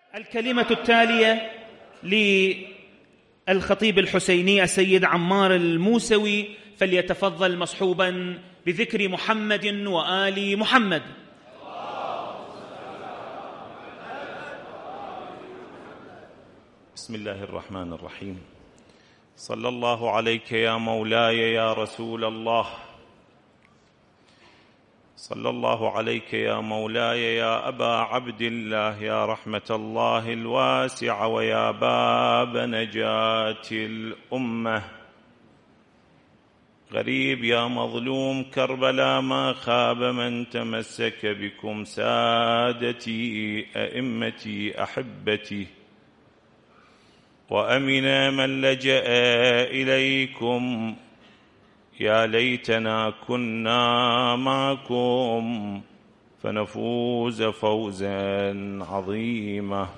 الكلمة التالية للخطيب الحسيني السيد عمار الموسوي، فليتفضل مصحوبا بذكر محمد وآل محمد. بسم الله الرحمن الرحيم. صلى الله عليك يا مولاي يا رسول الله، صلى الله عليك يا مولاي يا أبا عبد الله، يا رحمة الله الواسعة ويا باب نجاة الأمة. غريب يا مظلوم كربلاء ما خاب من تمسك بكم، سادتي أئمتي أحبتي، وأمن من لجأ إليكم. يا ليتنا كنا معكم فنفوز فوزا عظيما.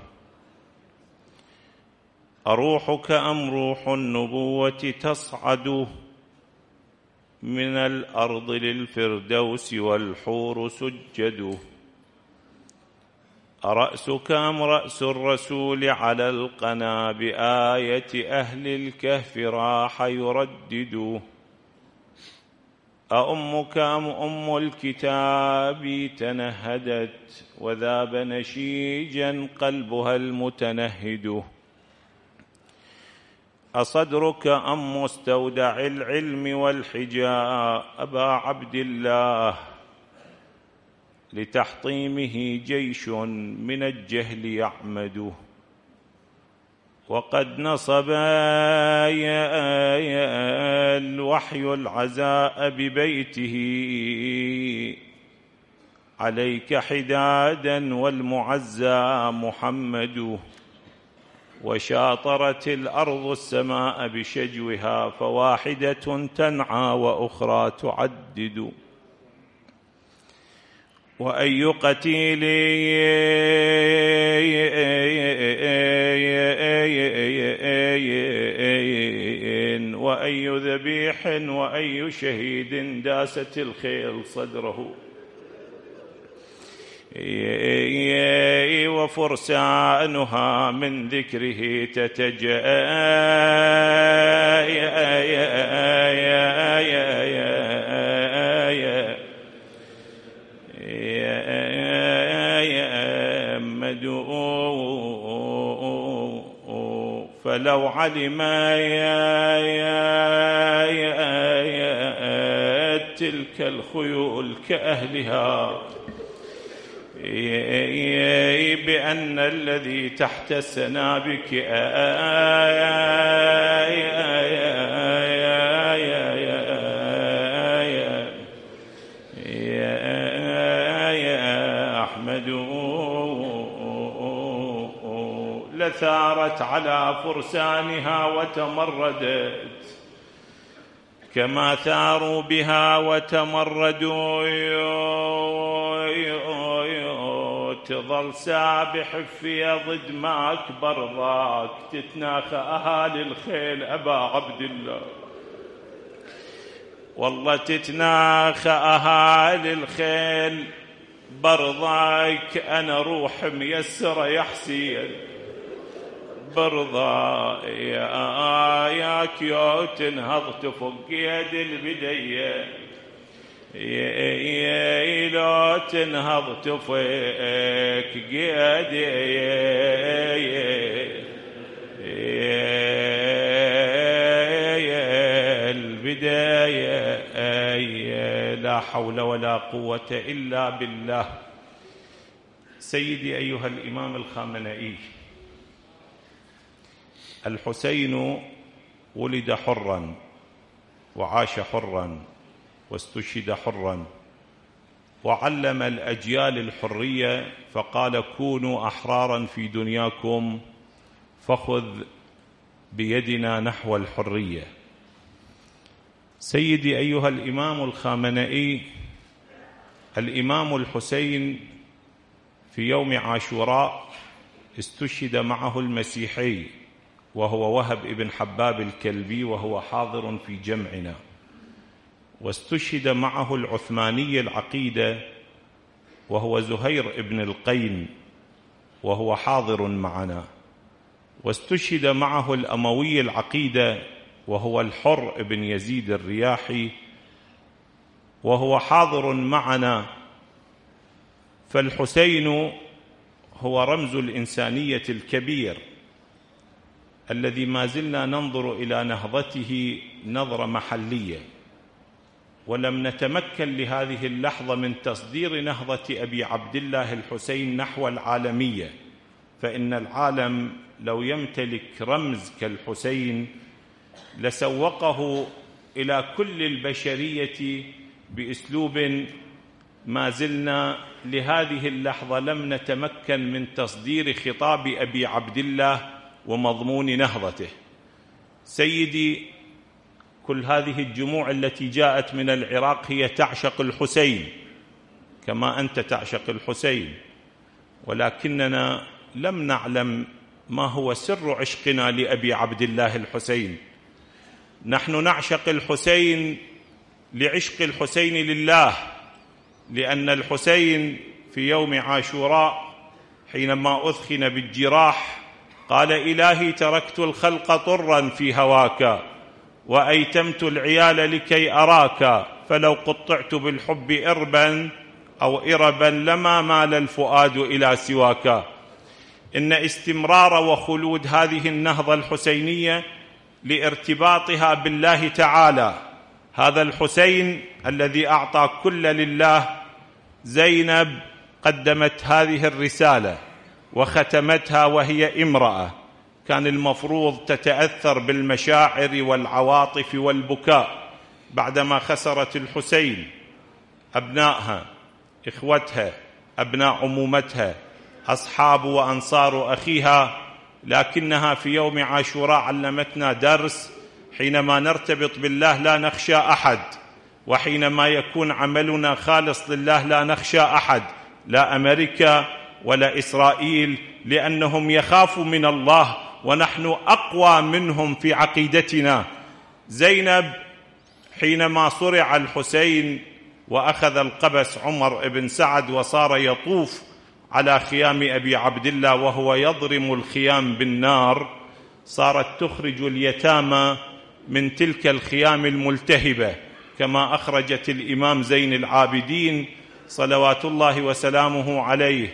أروحك أم روح النبوة تصعد من الأرض للفردوس والحور سجد. أرأسك أم رأس الرسول على القنا بآية أهل الكهف راح يردد. أأمك أم أم الكتاب تنهدت وذاب نشيجا قلبها المتنهد. أصدرك أم مستودع العلم والحجاء أبا عبد الله، لتحطيمه جيش من الجهل يعمد. وقد نصب الوحي العزاء ببيته عليك حدادا والمعزى محمد. وشاطرت الأرض السماء بشجوها، فواحدة تنعى وأخرى تعدد. وأي قتيل وأي ذبيح وأي شهيد داست الخيل صدره. وفرسانها من ذكره فلو علم تلك الخيول كأهلها بأن الذي تحت السنابك أحمد لثارت على فرسانها وتمردت كما ثاروا بها وتمردوا. تظل سابح في ضد ما أكبر ضاك، تتناخى أهالي الخيل أبا عبد الله، والله تتناخى أهالي الخيل برضاك. أنا روح ميسرة يا حسين برضا ياك يا تنهض تفك يد البدية، لا تنهض تفك يد البداية. لا حول ولا قوة إلا بالله. سيدي أيها الإمام الخامنئي، الحسين ولد حرا وعاش حرا واستشهد حرا، وعلم الأجيال الحرية فقال: كونوا أحرارا في دنياكم فخذ بيدنا نحو الحرية. سيدي أيها الإمام الخامنئي، الإمام الحسين في يوم عاشوراء استشهد معه المسيحي وهو وهب ابن حباب الكلبي، وهو حاضر في جمعنا. واستشهد معه العثماني العقيدة وهو زهير ابن القين، وهو حاضر معنا، واستشهد معه الأموي العقيدة وهو الحر بن يزيد الرياحي وهو حاضر معنا. فالحسين هو رمز الإنسانية الكبير الذي ما زلنا ننظر إلى نهضته نظرة محلية، ولم نتمكن لهذه اللحظة من تصدير نهضة أبي عبد الله الحسين نحو العالمية، فإن العالم لو يمتلك رمز كالحسين لسوقه إلى كل البشرية بأسلوب ما زلنا لهذه اللحظة لم نتمكن من تصدير خطاب أبي عبد الله ومضمون نهضته. سيدي، كل هذه الجموع التي جاءت من العراق هي تعشق الحسين كما أنت تعشق الحسين، ولكننا لم نعلم ما هو سر عشقنا لأبي عبد الله الحسين. نحن نعشق الحسين لعشق الحسين لله، لأن الحسين في يوم عاشوراء حينما أثخن بالجراح قال: إلهي تركت الخلق طرا في هواك وأيتمت العيال لكي أراك، فلو قطعت بالحب إربا أو إربا لما مال الفؤاد إلى سواك. إن استمرار وخلود هذه النهضة الحسينية لارتباطها بالله تعالى. هذا الحسين الذي أعطى كل لله. زينب قدمت هذه الرسالة وختمتها وهي امرأة كان المفروض تتأثر بالمشاعر والعواطف والبكاء بعدما خسرت الحسين، أبنائها، إخوتها، أبناء عمومتها، أصحاب وأنصار أخيها، لكنها في يوم عاشوراء علمتنا درس: حينما نرتبط بالله لا نخشى أحد، وحينما يكون عملنا خالص لله لا نخشى أحد، لا أمريكا ولا إسرائيل، لأنهم يخافوا من الله ونحن أقوى منهم في عقيدتنا. زينب حينما صرع الحسين وأخذ القبس عمر بن سعد وصار يطوف على خيام أبي عبد الله وهو يضرم الخيام بالنار، صارت تخرج اليتامى من تلك الخيام الملتهبة كما أخرجت الإمام زين العابدين صلوات الله وسلامه عليه.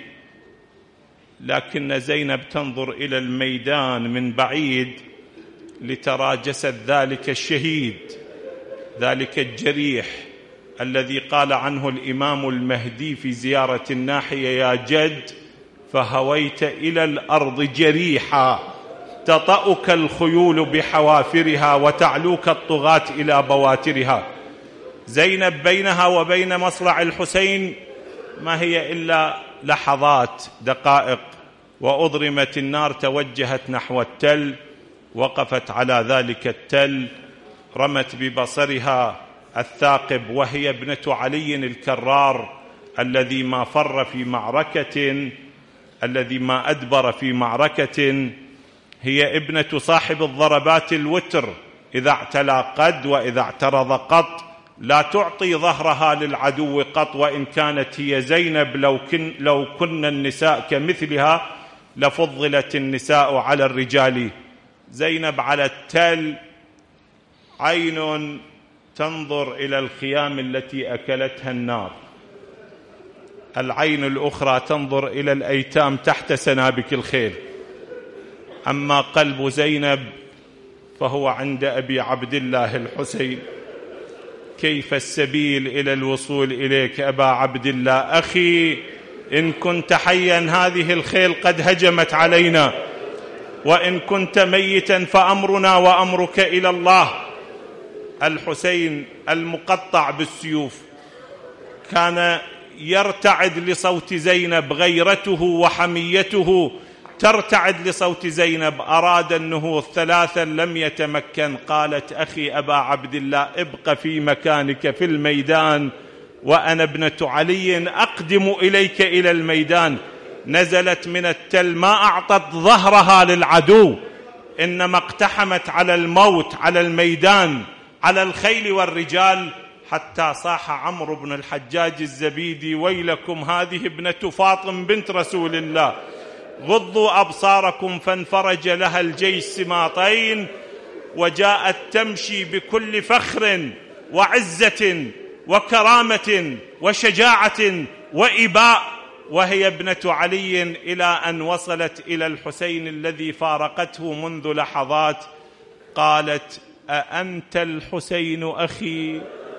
لكن زينب تنظر إلى الميدان من بعيد لترى جسد ذلك الشهيد، ذلك الجريح الذي قال عنه الإمام المهدي في زيارة الناحية: يا جد فهويت إلى الأرض جريحا تطأك الخيول بحوافرها وتعلوك الطغاة إلى بواترها. زينب بينها وبين مصرع الحسين ما هي إلا لحظات، دقائق، وأضرمت النار، توجهت نحو التل، وقفت على ذلك التل، رمت ببصرها الثاقب وهي ابنة علي الكرار الذي ما فر في معركة، الذي ما أدبر في معركة، هي ابنة صاحب الضربات الوتر، إذا اعتلى قد وإذا اعترض قط، لا تعطي ظهرها للعدو قط. وإن كانت هي زينب لو كن النساء كمثلها لفضلت النساء على الرجال. زينب على التل عين تنظر إلى الخيام التي أكلتها النار، العين الأخرى تنظر إلى الأيتام تحت سنابك الخيل. أما قلب زينب فهو عند أبي عبد الله الحسين. كيف السبيل إلى الوصول إليك أبا عبد الله؟ أخي إن كنت حيا هذه الخيل قد هجمت علينا، وإن كنت ميتا فأمرنا وأمرك إلى الله. الحسين المقطع بالسيوف كان يرتعد لصوت زينب، غيرته وحميته ترتعد لصوت زينب. أراد النهوض ثلاثا لم يتمكن. قالت: أخي أبا عبد الله ابق في مكانك في الميدان، وأنا ابنة علي أقدم إليك إلى الميدان. نزلت من التل، ما أعطت ظهرها للعدو، إنما اقتحمت على الموت، على الميدان، على الخيل والرجال، حتى صاح عمرو بن الحجاج الزبيدي: ويلكم، هذه ابنة فاطم بنت رسول الله، غضوا أبصاركم فانفرج لها الجيش سماطين، وجاءت تمشي بكل فخر وعزة وكرامة وشجاعة وإباء، وهي ابنة علي، إلى أن وصلت إلى الحسين الذي فارقته منذ لحظات. قالت: أأنت الحسين أخي؟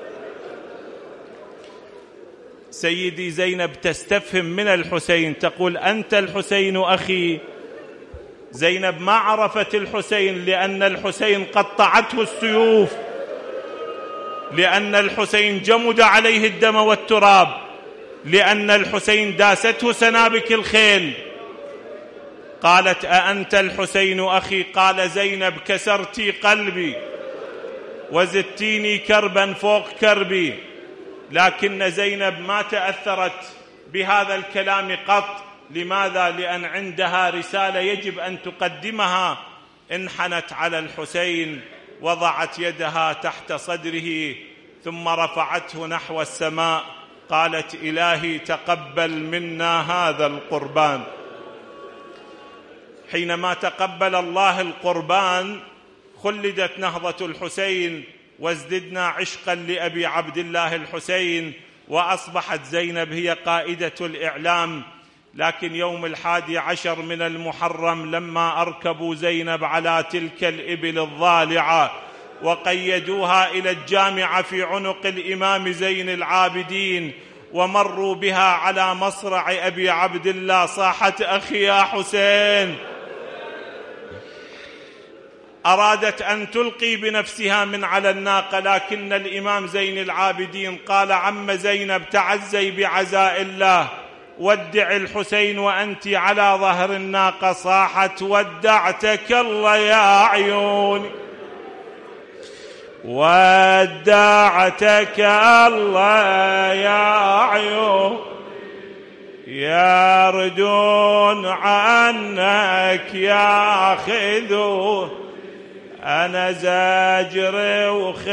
سيدي زينب تستفهم من الحسين، تقول: أنت الحسين أخي. زينب ما عرفت الحسين، لأن الحسين قطعته السيوف، لأن الحسين جمد عليه الدم والتراب، لأن الحسين داسته سنابك الخيل. قالت: أأنت الحسين أخي؟ قال: زينب كسرتي قلبي وزدتيني كربا فوق كربي. لكن زينب ما تأثرت بهذا الكلام قط. لماذا؟ لأن عندها رسالة يجب أن تقدمها. انحنت على الحسين، وضعت يدها تحت صدره، ثم رفعته نحو السماء. قالت: إلهي تقبل منا هذا القربان. حينما تقبل الله القربان خلدت نهضة الحسين، وازددنا عشقا لأبي عبد الله الحسين، وأصبحت زينب هي قائدة الإعلام. لكن يوم 11 من المحرم لما أركبوا زينب على تلك الإبل الضالعة وقيدوها إلى الجامعة في عنق الإمام زين العابدين، ومروا بها على مصرع أبي عبد الله، صاحت: أخي يا حسين. أرادت أن تلقي بنفسها من على الناقة، لكن الإمام زين العابدين قال: عم زينب تعزي بعزاء الله، ودع الحسين وأنت على ظهر الناقة. صاحت: ودعتك الله يا عيوني، ودعتك الله يا عيون، يردون عنك ياخذون، أنا زاجر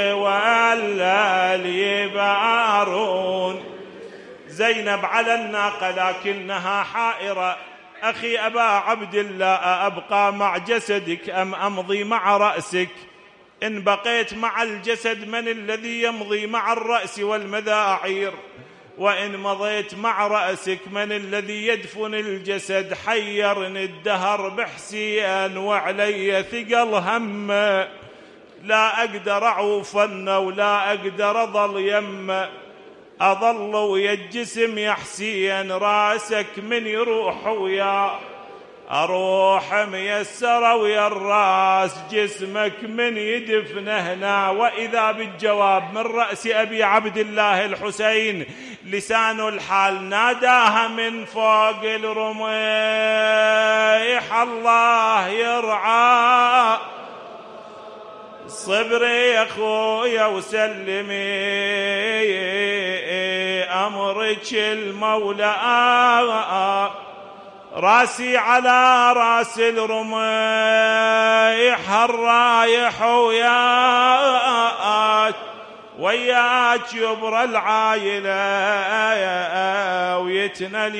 وخوال يبارون. زينب على الناقة لكنها حائرة: أخي أبا عبد الله، أبقى مع جسدك أم أمضي مع رأسك؟ إن بقيت مع الجسد من الذي يمضي مع الرأس والمذاعير؟ وإن مضيت مع رأسك من الذي يدفن الجسد؟ حيرني الدهر بحسين وعلي ثقل هم، لا أقدر أعوفن ولا أقدر أظل يم، أظل ويا الجسم يا حسين، راسك من يروح ويا أروح ميسرة، ويا الراس جسمك من يدفن هنا. وإذا بالجواب من رأس أبي عبد الله الحسين، لسان الحال ناداها من فوق الرميح: الله يرعى صبري يا خويا وسلمي أمرك المولى، راسي على راس الرميح الرايح وياك يبرى العايلة ويتنل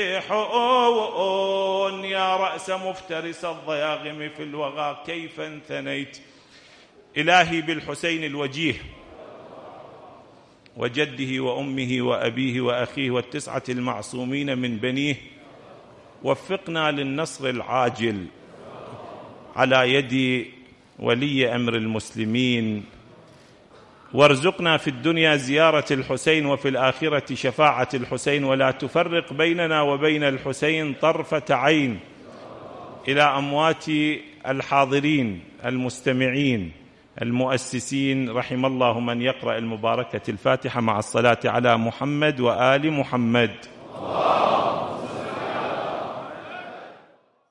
يطيحون. يا رأس مفترس الضياغم في الوغى كيف انثنيت. إلهي بالحسين الوجيه وجده وأمه وأبيه وأخيه والتسعة المعصومين من بنيه، وفقنا للنصر العاجل على يد ولي أمر المسلمين، وارزقنا في الدنيا زيارة الحسين وفي الآخرة شفاعة الحسين، ولا تفرق بيننا وبين الحسين طرفة عين. إلى أموات الحاضرين المستمعين المؤسسين، رحم الله من يقرأ المباركة الفاتحة مع الصلاة على محمد وآل محمد.